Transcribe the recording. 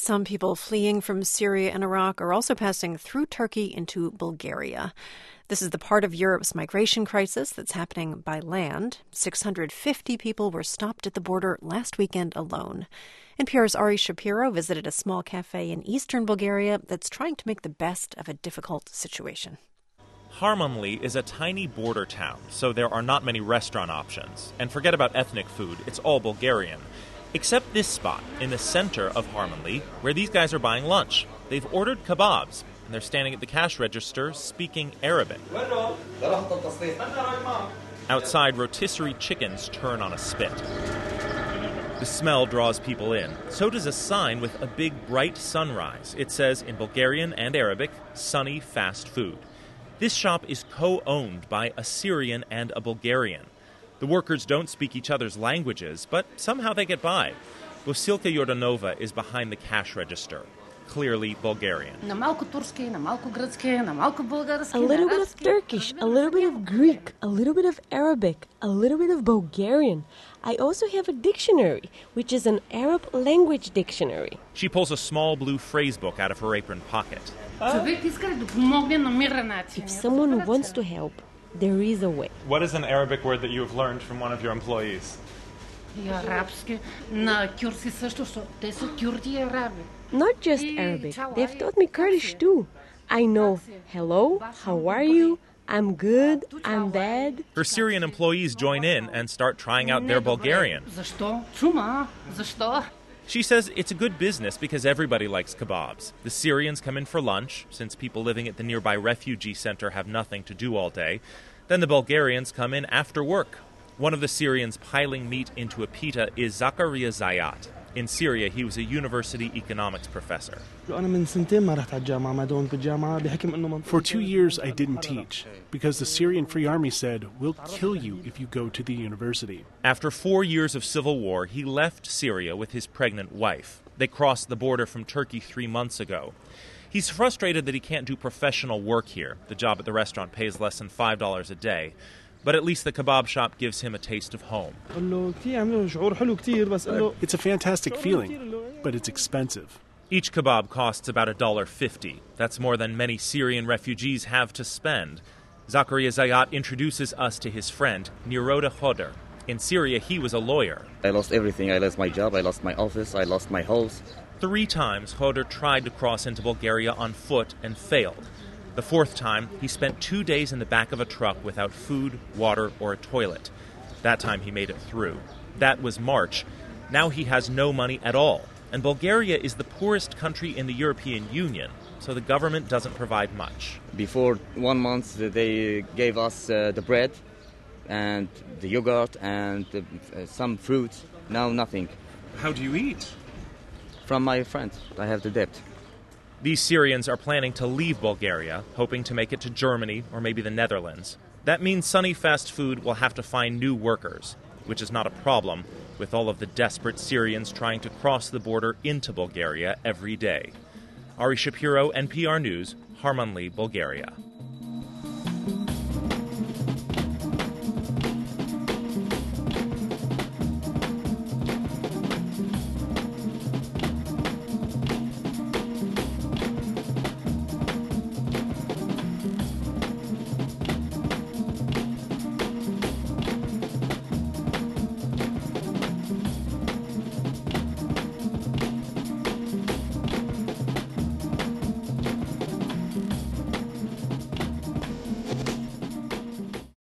Some people fleeing from Syria and Iraq are also passing through Turkey into Bulgaria. This is the part of Europe's migration crisis that's happening by land. 650 people were stopped at the border last weekend alone. NPR's Ari Shapiro visited a small cafe in eastern Bulgaria that's trying to make the best of a difficult situation. Harmonli is a tiny border town, so there are not many restaurant options. And forget about ethnic food, it's all Bulgarian. Except this spot in the center of Harmonli, where these guys are buying lunch. They've ordered kebabs, and they're standing at the cash register speaking Arabic. Outside, rotisserie chickens turn on a spit. The smell draws people in. So does a sign with a big, bright sunrise. It says in Bulgarian and Arabic, "Sunny Fast Food." This shop is co-owned by a Syrian and a Bulgarian. The workers don't speak each other's languages, but somehow they get by. Vasilka Yordanova is behind the cash register, clearly Bulgarian. A little bit of Turkish, a little bit of Greek, a little bit of Arabic, a little bit of Bulgarian. I also have a dictionary, which is an Arab language dictionary. She pulls a small blue phrase book out of her apron pocket. If someone wants to help, there is a way. What is an Arabic word that you have learned from one of your employees? Not just Arabic. They've taught me Kurdish too. I know hello, how are you, I'm good, I'm bad. Her Syrian employees join in and start trying out their Bulgarian. She says it's a good business because everybody likes kebabs. The Syrians come in for lunch, since people living at the nearby refugee center have nothing to do all day. Then the Bulgarians come in after work. One of the Syrians piling meat into a pita is Zakaria Zayat. In Syria, he was a university economics professor. For 2 years, I didn't teach, because the Syrian Free Army said, "We'll kill you if you go to the university." After 4 years of civil war, he left Syria with his pregnant wife. They crossed the border from Turkey 3 months ago. He's frustrated that he can't do professional work here. The job at the restaurant pays less than $5 a day. But at least the kebab shop gives him a taste of home. It's a fantastic feeling, but it's expensive. Each kebab costs about $1.50. That's more than many Syrian refugees have to spend. Zakaria Zayat introduces us to his friend, Niroda Hodor. In Syria, he was a lawyer. I lost everything. I lost my job, I lost my office, I lost my house. 3 times, Hodor tried to cross into Bulgaria on foot and failed. The 4th time, he spent 2 days in the back of a truck without food, water, or a toilet. That time he made it through. That was March. Now he has no money at all. And Bulgaria is the poorest country in the European Union, so the government doesn't provide much. Before 1 month, they gave us the bread and the yogurt and some fruits. Now nothing. How do you eat? From my friends. I have the debt. These Syrians are planning to leave Bulgaria, hoping to make it to Germany or maybe the Netherlands. That means Sunny Fast Food will have to find new workers, which is not a problem, with all of the desperate Syrians trying to cross the border into Bulgaria every day. Ari Shapiro, NPR News, Harmonli, Bulgaria.